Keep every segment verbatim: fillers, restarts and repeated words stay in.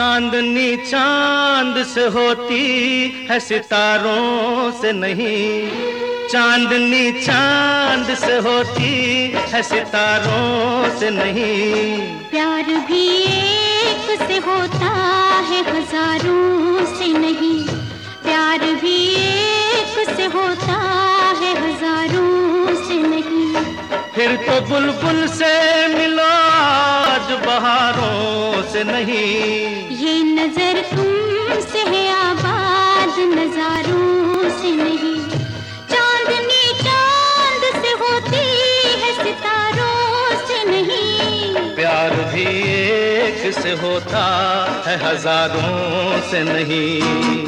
चांदनी चांद से होती है सितारों से नहीं, चांदनी चांद से होती है सितारों से नहीं। प्यार भी एक से होता है हजारों से नहीं, प्यार भी एक से होता है हजारों से नहीं। फिर तो बुलबुल से मिलो आज बहारों से नहीं, ये नजर तुमसे है आबाद नजारों से नहीं। चांदनी चांद से होती है सितारों से नहीं, प्यार भी एक से होता है हजारों से नहीं।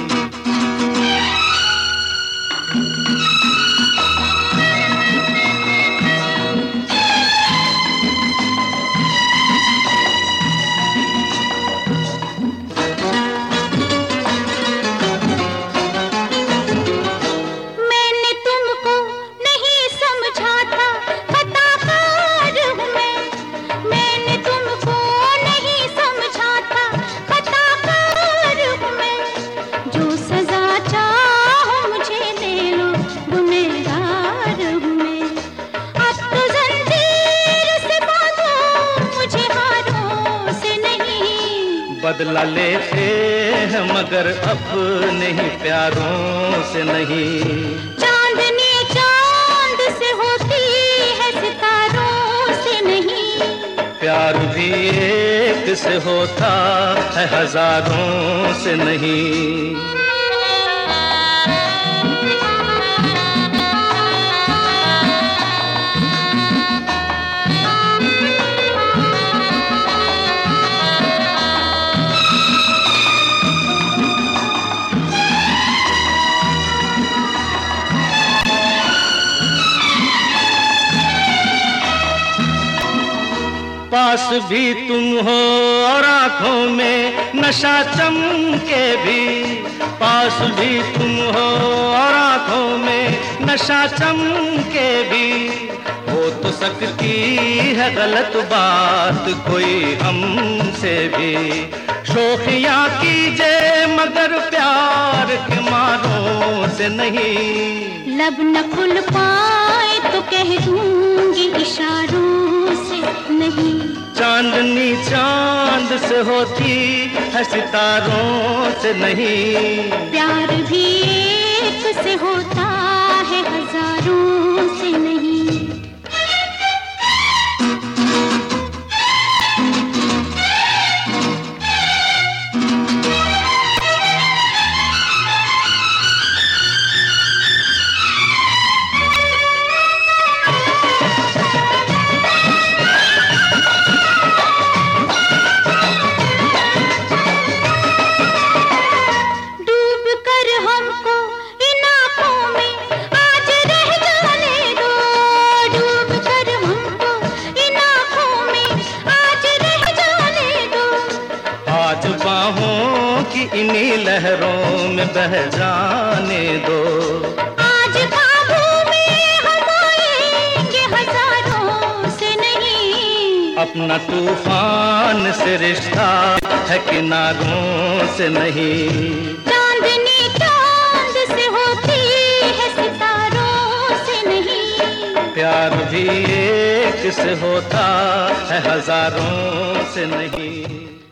बदला लेते हैं मगर अपने ही प्यारों से नहीं। चांदनी चांद से होती है सितारों से नहीं, प्यार भी एक से होता है हजारों से नहीं। पास भी तुम हो और आंखों में नशा चमके भी, पास भी तुम हो और आंखों में नशा चमके भी। हो तो सकती है गलत बात कोई हमसे भी, शोखियां कीजिए मगर प्यार के मारों से नहीं। लब न खुल पाए तो कह दूंगी इशारों से नहीं। चांदनी चांद से होती है सितारों से नहीं, प्यार भी एक से होता है हजारों से नहीं। इन्हीं लहरों में बह जाने दो। आज ख्वाबों में हम आएंगे हजारों से नहीं, अपना तूफान से रिश्ता है किनारों से नहीं। चांदनी चांद से होती है सितारों से नहीं, प्यार भी एक से होता है हजारों से नहीं।